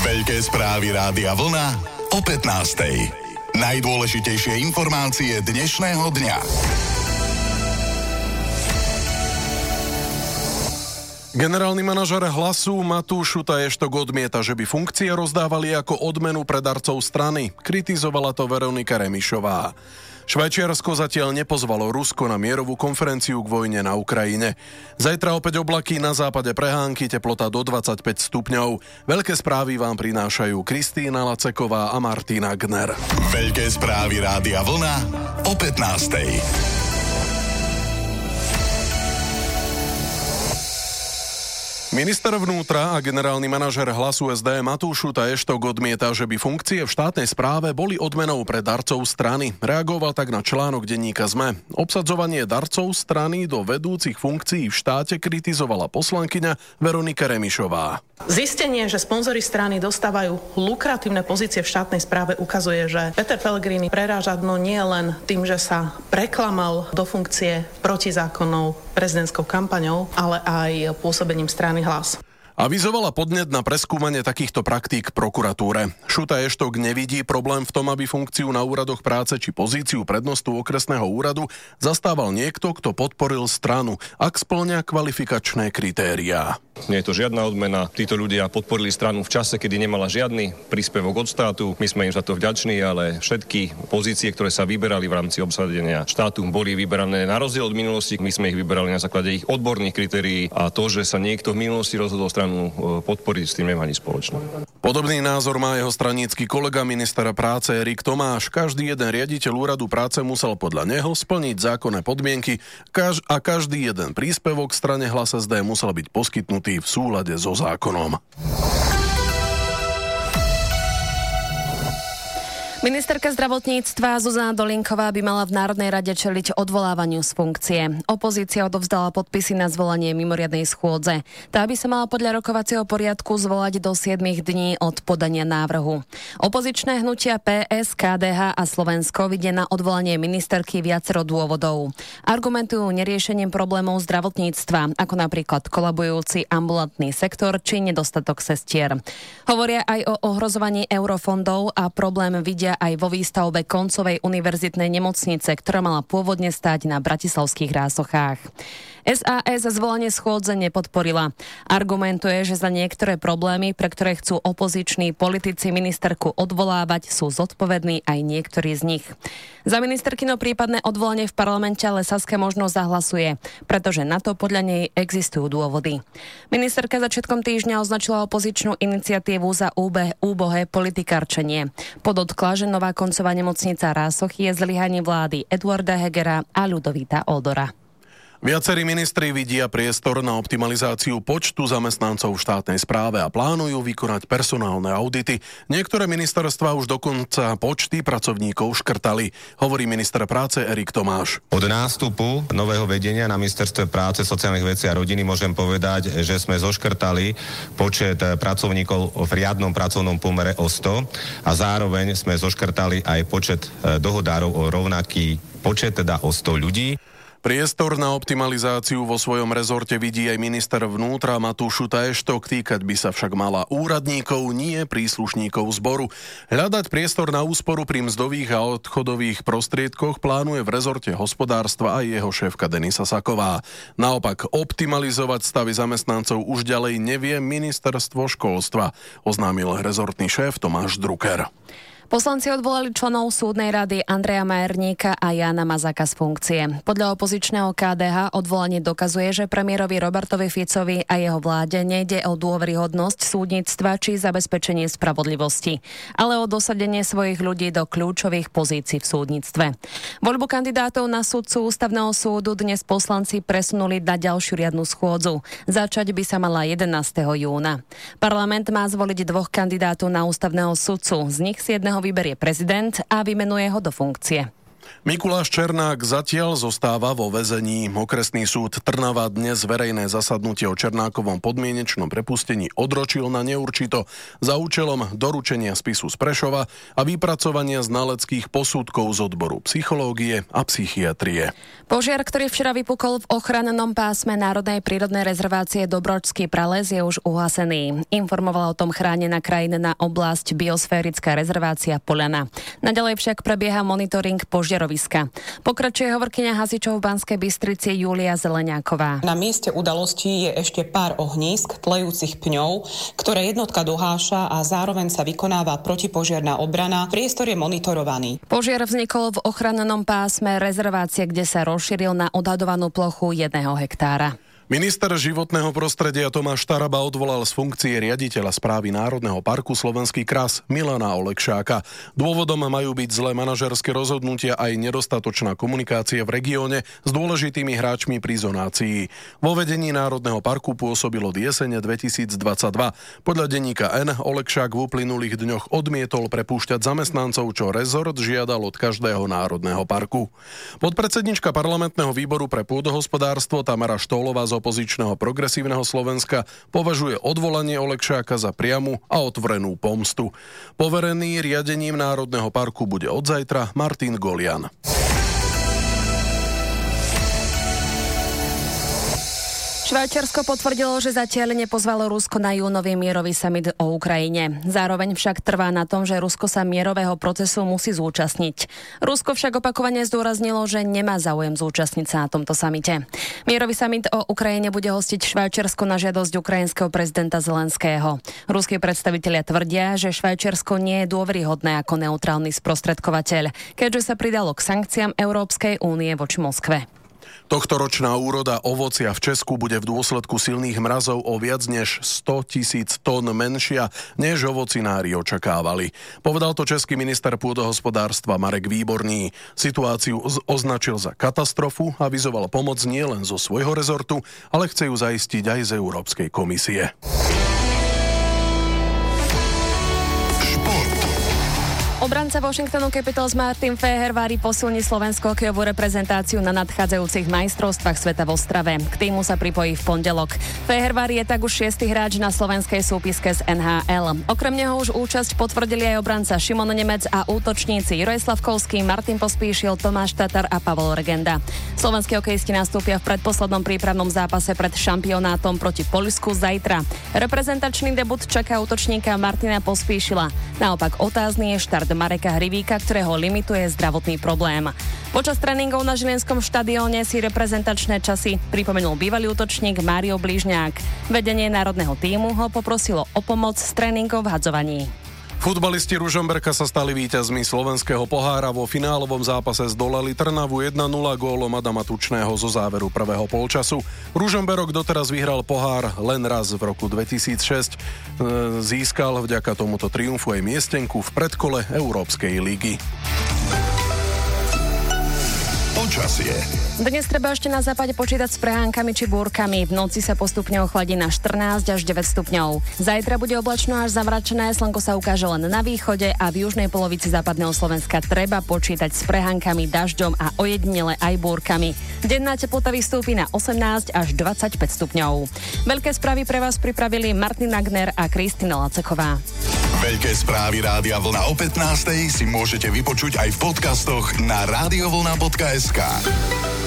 Veľké správy Rádia Vlna o 15:00. Najdôležitejšie informácie dnešného dňa. Generálny manažer Hlasu Matúš Šutaj-Eštok odmieta, že by funkcie rozdávali ako odmenu pre darcov strany. Kritizovala to Veronika Remišová. Švajčiarsko zatiaľ nepozvalo Rusko na mierovú konferenciu k vojne na Ukrajine. Zajtra opäť oblaky, na západe prehánky, teplota do 25 stupňov. Veľké správy vám prinášajú Kristína Laceková a Martina Gner. Veľké správy Rádia Vlna o 15:00. Minister vnútra a generálny manažer Hlasu SD Matúš Šutaj-Eštok odmieta, že by funkcie v štátnej správe boli odmenou pre darcov strany. Reagoval tak na článok denníka SME. Obsadzovanie darcov strany do vedúcich funkcií v štáte kritizovala poslankyňa Veronika Remišová. Zistenie, že sponzori strany dostávajú lukratívne pozície v štátnej správe, ukazuje, že Peter Pellegrini preráža dno nie len tým, že sa preklamal do funkcie protizákonnou prezidentskou kampaňou, ale aj pôsobením strany Hlas. Avizovala podnet na preskúmanie takýchto praktík prokuratúre. Šutaj-Eštok nevidí problém v tom, aby funkciu na úradoch práce či pozíciu prednostu okresného úradu zastával niekto, kto podporil stranu, ak spĺňa kvalifikačné kritériá. Nie je to žiadna odmena. Títo ľudia podporili stranu v čase, kedy nemala žiadny príspevok od štátu. My sme im za to vďační, ale všetky pozície, ktoré sa vyberali v rámci obsadenia štátu, boli vyberané na rozdiel od minulosti. My sme ich vyberali na základe ich odborných kritérií a to, že sa niekto v minulosti rozhodol stranu podporiť, s tým nemá nič spoločné. Podobný názor má jeho stranícky kolega minister práce Erik Tomáš. Každý jeden riaditeľ úradu práce musel podľa neho splniť zákonné podmienky a každý jeden príspevok strane Hlas SD musel byť poskytnutý v súlade so zákonom. Ministerka zdravotníctva Zuzana Dolinková by mala v Národnej rade čeliť odvolávaniu z funkcie. Opozícia odovzdala podpisy na zvolanie mimoriadnej schôdze. Tá by sa mala podľa rokovacieho poriadku zvolať do 7 dní od podania návrhu. Opozičné hnutia PS, KDH a Slovensko vidia na odvolanie ministerky viacero dôvodov. Argumentujú neriešením problémov zdravotníctva, ako napríklad kolabujúci ambulantný sektor či nedostatok sestier. Hovoria aj o ohrozovaní eurofondov a problém vidia aj vo výstavbe koncovej univerzitnej nemocnice, ktorá mala pôvodne stáť na bratislavských Rásochách. SAS zvolanie schôdze nepodporila. Argumentuje, že za niektoré problémy, pre ktoré chcú opoziční politici ministerku odvolávať, sú zodpovední aj niektorí z nich. Za ministerkino prípadné odvolanie v parlamente ale Saska možno zahlasuje, pretože na to podľa nej existujú dôvody. Ministerka začiatkom týždňa označila opozičnú iniciatívu za úbohé politikárčenie. Podotkla, že nová koncová nemocnica Rásochy je zlyhaním vlády Eduarda Hegera a Ľudovíta Oldora. Viacerí ministri vidia priestor na optimalizáciu počtu zamestnancov v štátnej správe a plánujú vykonať personálne audity. Niektoré ministerstvá už dokonca počty pracovníkov škrtali, hovorí minister práce Erik Tomáš. Od nástupu nového vedenia na ministerstve práce, sociálnych vecí a rodiny môžem povedať, že sme zoškrtali počet pracovníkov v riadnom pracovnom pomere o 100 a zároveň sme zoškrtali aj počet dohodárov o rovnaký počet, teda o 100 ľudí. Priestor na optimalizáciu vo svojom rezorte vidí aj minister vnútra Matúš Šutaj-Eštok, týkať by sa však mala úradníkov, nie príslušníkov zboru. Hľadať priestor na úsporu pri mzdových a odchodových prostriedkoch plánuje v rezorte hospodárstva aj jeho šéfka Denisa Saková. Naopak optimalizovať stavy zamestnancov už ďalej nevie ministerstvo školstva, oznámil rezortný šéf Tomáš Drucker. Poslanci odvolali členov súdnej rady Andreja Majerníka a Jána Mazáka z funkcie. Podľa opozičného KDH odvolanie dokazuje, že premiérovi Robertovi Ficovi a jeho vláde nejde o dôveryhodnosť súdnictva či zabezpečenie spravodlivosti, ale o dosadenie svojich ľudí do kľúčových pozícií v súdnictve. Voľbu kandidátov na sudcu ústavného súdu dnes poslanci presunuli na ďalšiu riadnu schôdzu. Začať by sa mala 11. júna. Parlament má zvoliť 2 kandidátov na ústavného sudcu. Z nich 7. vyberie prezident a vymenuje ho do funkcie. Mikuláš Černák zatiaľ zostáva vo väzení. Okresný súd Trnava dnes verejné zasadnutie o Černákovom podmienečnom prepustení odročil na neurčito za účelom doručenia spisu z Prešova a vypracovania znaleckých posudkov z odboru psychológie a psychiatrie. Požiar, ktorý včera vypukol v ochrannom pásme Národnej prírodnej rezervácie Dobročský prales, je už uhasený. Informovala o tom chránená krajinná oblasť Biosférická rezervácia Poľana. Naďalej však prebieha monitoring požiaroviska. Pokračuje hovorkyňa hasičov v Banskej Bystrici Julia Zeleňáková. Na mieste udalostí je ešte pár ohnízk tlejúcich pňov, ktoré jednotka doháša a zároveň sa vykonáva protipožiarna obrana. Priestor je monitorovaný. Požiar vznikol v ochrannom pásme rezervácie, kde sa rozšíril na odhadovanú plochu 1 hektára. Minister životného prostredia Tomáš Taraba odvolal z funkcie riaditeľa správy Národného parku Slovenský kras Milana Olekšáka. Dôvodom majú byť zlé manažerské rozhodnutia aj nedostatočná komunikácia v regióne s dôležitými hráčmi pri zonácii. Vo vedení Národného parku pôsobil od jesene 2022. Podľa denníka N Olekšák v uplynulých dňoch odmietol prepúšťať zamestnancov, čo rezort žiadal od každého národného parku. Podpredsednička parlamentného výboru pre pôdohospodárstvo Tamara Štólová z opozičného Progresívneho Slovenska považuje odvolanie Olekšáka za priamu a otvorenú pomstu. Poverený riadením Národného parku bude od zajtra Martin Golian. Švajčiarsko potvrdilo, že zatiaľ nepozvalo Rusko na júnový mierový summit o Ukrajine. Zároveň však trvá na tom, že Rusko sa mierového procesu musí zúčastniť. Rusko však opakovane zdôraznilo, že nemá záujem zúčastniť sa na tomto samite. Mierový summit o Ukrajine bude hostiť Švajčiarsko na žiadosť ukrajinského prezidenta Zelenského. Ruskí predstavitelia tvrdia, že Švajčiarsko nie je dôveryhodné ako neutrálny sprostredkovateľ, keďže sa pridalo k sankciám Európskej únie voči Moskve. Tohtoročná úroda ovocia v Česku bude v dôsledku silných mrazov o viac než 100 000 tón menšia, než ovocinári očakávali. Povedal to český minister pôdohospodárstva Marek Výborný. Situáciu označil za katastrofu a avizoval pomoc nielen zo svojho rezortu, ale chce ju zaistiť aj z Európskej komisie. Obranca Washingtonu Capitals Martin Fehervári posilní slovenskú hokejovú reprezentáciu na nadchádzajúcich majstrovstvách sveta v Ostrave. K týmu sa pripojí v pondelok. Fehervári je tak už 6. hráč na slovenskej súpiske z NHL. Okrem neho už účasť potvrdili aj obranca Šimon Nemec a útočníci Juraj Slavkovský, Martin Pospíšil, Tomáš Tatar a Pavol Regenda. Slovenskí hokejisti nastúpia v predposlednom prípravnom zápase pred šampionátom proti Poľsku zajtra. Reprezentačný debut čaká útočníka Martina Pospíšila. Naopak otázny je štart Mareka Hrivíka, ktorého limituje zdravotný problém. Počas tréningov na Žilinskom štadióne si reprezentačné časy pripomenul bývalý útočník Mário Blížňák. Vedenie národného tímu ho poprosilo o pomoc s tréningom v hadzovaní. Futbalisti Ružomberka sa stali víťazmi slovenského pohára. Vo finálovom zápase zdolali Trnavu 1-0 gólom Adama Tučného zo záveru prvého polčasu. Ružomberok doteraz vyhral pohár len raz v roku 2006. Získal vďaka tomuto triumfu aj miestenku v predkole Európskej ligy. Počasie. Dnes treba ešte na západe počítať s prehánkami či búrkami. V noci sa postupne ochladí na 14 až 9 stupňov. Zajtra bude oblačno až zamračené, slnko sa ukáže len na východe a v južnej polovici západného Slovenska treba počítať s prehánkami, dažďom a ojedinele aj búrkami. Denná teplota vystúpi na 18 až 25 stupňov. Veľké správy pre vás pripravili Martin Nagner a Kristina Laceková. Veľké správy Rádia Vlna o 15:00 si môžete vypočuť aj v podcastoch na radiovlna.sk.